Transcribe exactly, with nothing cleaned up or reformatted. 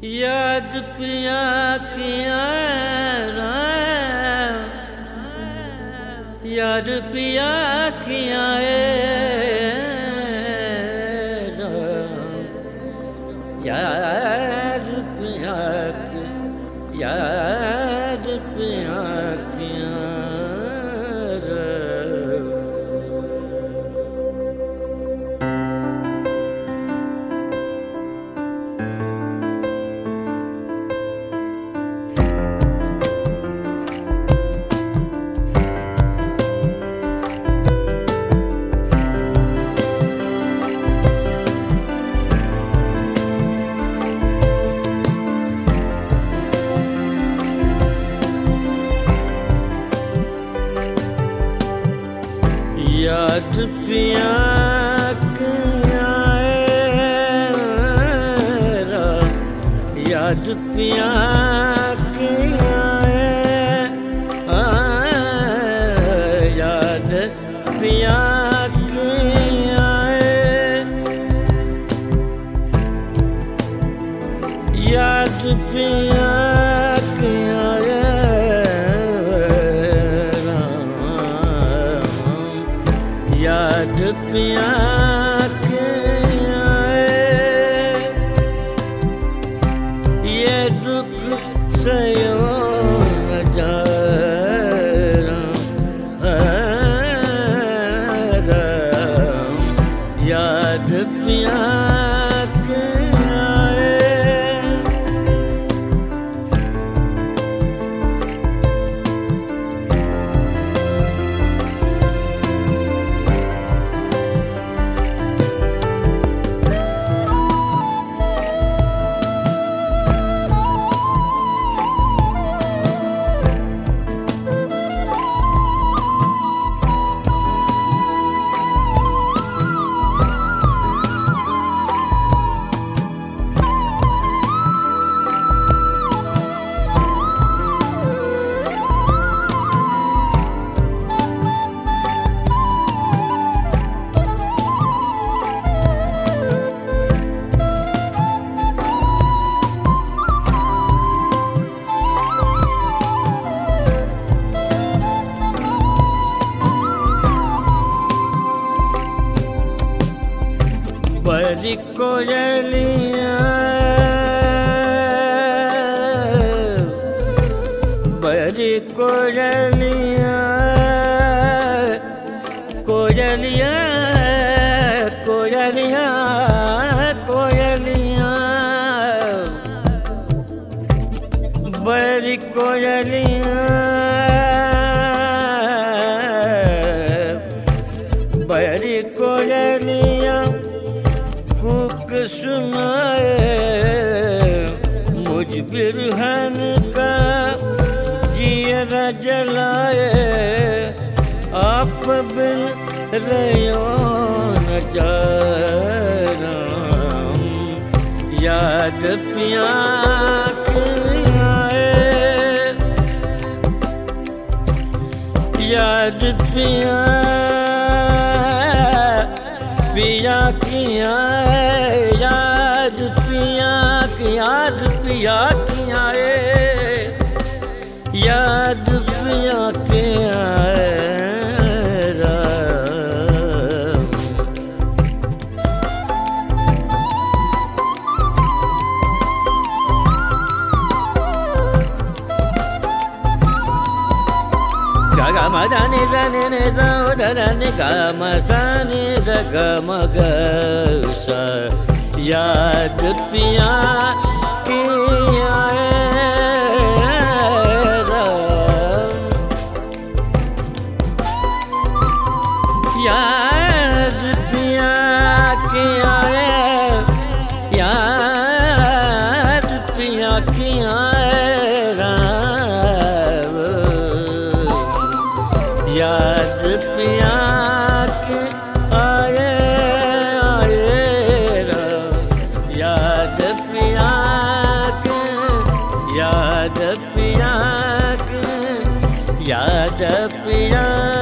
याद पिया किया याद पिया किया याद पिया याद पिया किया याद पिया किया याद पिया किया याद पिया किया याद पिया याद पिया किया ये दुख सयो न जाए याद पिया बड़ी कोयलिया बड़ी कोयलिया कोयलिया कोयलिया कोयलिया बड़ी कोयलिया बड़ी कोयलिया कुक सुनाए मुझ बिरहन का जियरा जलाए आप बिन रयो न जाए याद पिया किया याद पिया पिया किया याद पिया की याद पिया किया याद पिया किया ga ma da ni da ni ni da da da ni ga ma sa ni da ga ma ga sa याद पिया किया याद पिया किया याद पिया किया याद पिया के आए आए याद पिया के याद पिया के याद पिया